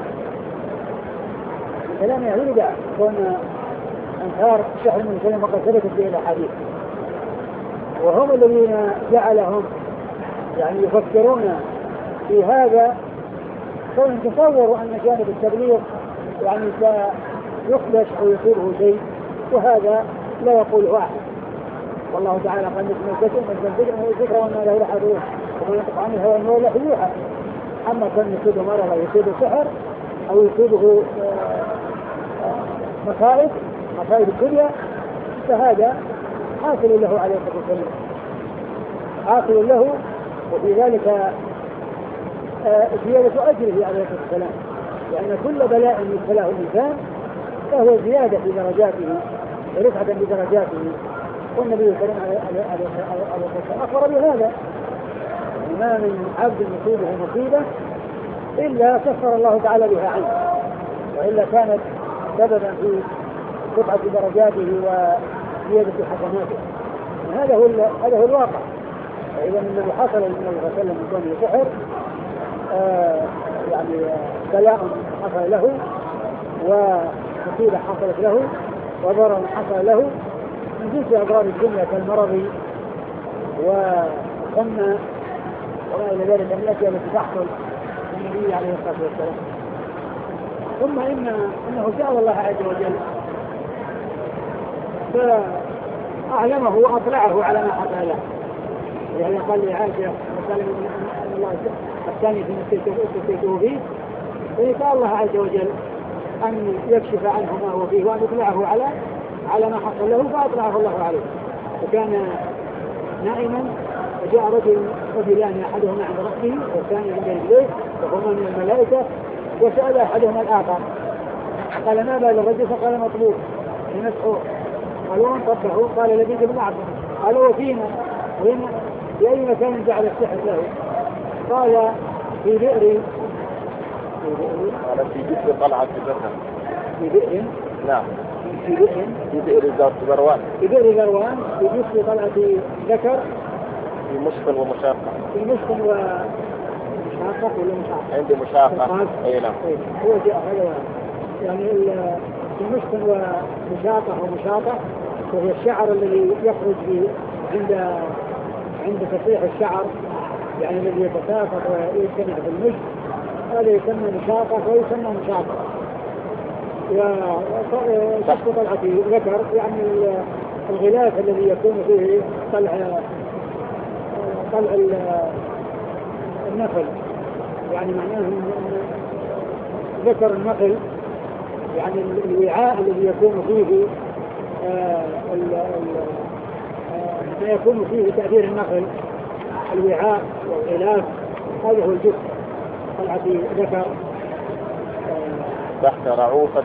من كلام أهل البدع، كون أنكار السحر من كلام وقد ثبتت به الأحاديث. وهم الذين جعلهم يعني يفكرون في هذا، كون تصوروا أن جانب التبليغ يعني سيخدش أو يصيبه شيء، وهذا لا يقوله أحد. والله تعالى قال: من الذكر وما له لحدوث وما ينطق عن الهوى إن هو إلا وحي يوحى. أما كان يصيبه مرض أو يصيبه سحر أو يصيبه مصائب الدنيا، فهذا حاصل له عليه الصلاة والسلام، حاصل له. وفي ذلك زيادة أجره عليه الصلاة والسلام، لأن كل بلاء يبتلاه الإنسان فهو زيادة في درجاته ورفعة بدرجاته، والنبي صلى الله عليه وسلم أخبر بهذا: ما من عبد يصيبه مصيبة إلا كفر الله تعالى بها عنه، وإلا كانت سببا في رفعة درجاته وزيادة حسناته. هذا هو الواقع. فإذا الذي حصل للنبي صلى الله عليه وسلم من كونه سحر يعني بلاء حصل له ومصيبة حصلت له وضرر حصل له من جنس أضرار الدنيا كالمرض وسمى وما إلى ذلك من الأشياء التي تحصل للنبي عليه الصلاة والسلام. ثم إنه سأل الله عز وجل فأعلمه وأطلعه على ما حصل له، يعني قال لعائشة وقال إن الله الثاني في استفتيته فيه، فسأل الله عز وجل أن يكشف عنه ما هو فيه وأن يطلعه على ما حصل له، فأطلعه الله عليه. وكان نائما فجاء رجلان أحدهما عند رأسه والثاني عند رجليه وهما من الملائكة، وسأل أحدهما الآخر قال: ما بال الرجل؟ فقال: مطلوب مسحور. قالوا: من طبعه؟ قال: لبيد بن عبد. قال: وفينا؟ في أي مكان جعل السحر له؟ قال: في بئر. قال: في جسر طلعت بذرها. في بئر؟ نعم. في بئر ذروان. في بئر ذروان في جسر طلعت ذكر. في مشكل ومشاقة. في مشكل ومشاقة ولا مشاقة؟ عندي مشاقة. أي نعم. هو هذا يعني في مشكل ومشاقة ومشاقة، وهو الشعر الذي يخرج عند تصريح الشعر، يعني الذي يتساقط ويجتمع في المشط، هذا يسمى مشاقة ويسمى مشاقة. وتحت طلعة ذكر يعني الغلاف الذي يكون فيه طلع النخل، يعني معناه ذكر النخل، يعني الوعاء الذي يكون فيه ما يكون فيه تأثير النخل، الوعاء والغلاف، هذا هو الجسر. طلعة ذكر تحت رعوفة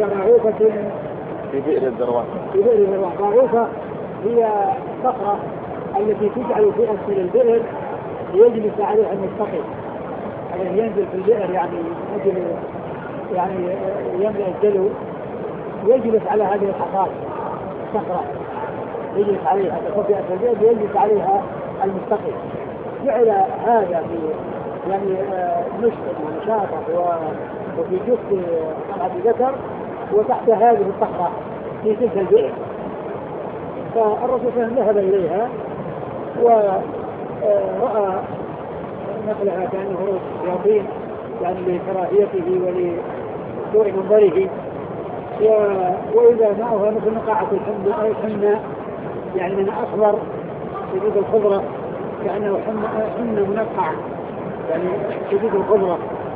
في بئر الذروان. رعوفة هي صخرة التي تجعل في أسفل البئر ليجلس عليها المستقيم، الذي ينزل في البئر يعني يملأ الدلو، يجلس على هذه الحصاد الصخرة، يجلس عليها تصفي أسفل البئر يجلس عليها المستقيم. جعل هذا في يعني مشكل ومشاطة وفي جسد طلعة ذكر، وتحت هذه الصخرة في تلك البئر. فالرسول صلى الله عليه وسلم ذهب إليها ورأى نقلها كأنه رؤوس الشياطين، يعني لكراهيته ولسوء منظره، وإذا ماؤها مثل نقاعة الحنة، يعني من أخضر شديد الخضرة، كأنه حنة منقع، يعني شديد الخضرة.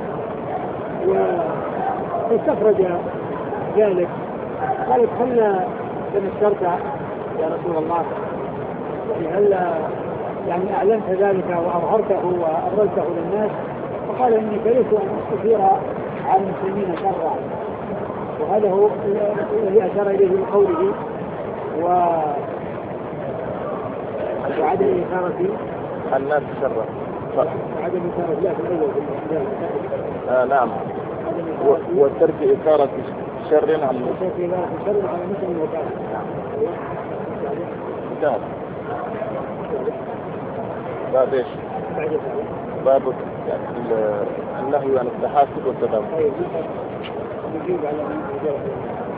واستخرج ذلك قالت: هل تمسكرت يا رسول الله؟ هل يعني أعلنت ذلك وأظهرته وأبرزته للناس؟ فقال: إني كرهت أن أستثير على المسلمين شرا. وهذا هو الذي أشار إليه بقوله وعدم إثارة الناس شرا، وعدم إثارة الله في الأول. نعم. وترك إثارة شر عن المسلم وكافر. انتهى. باب ايش؟ باب النهي عن التحاسد والتدابر.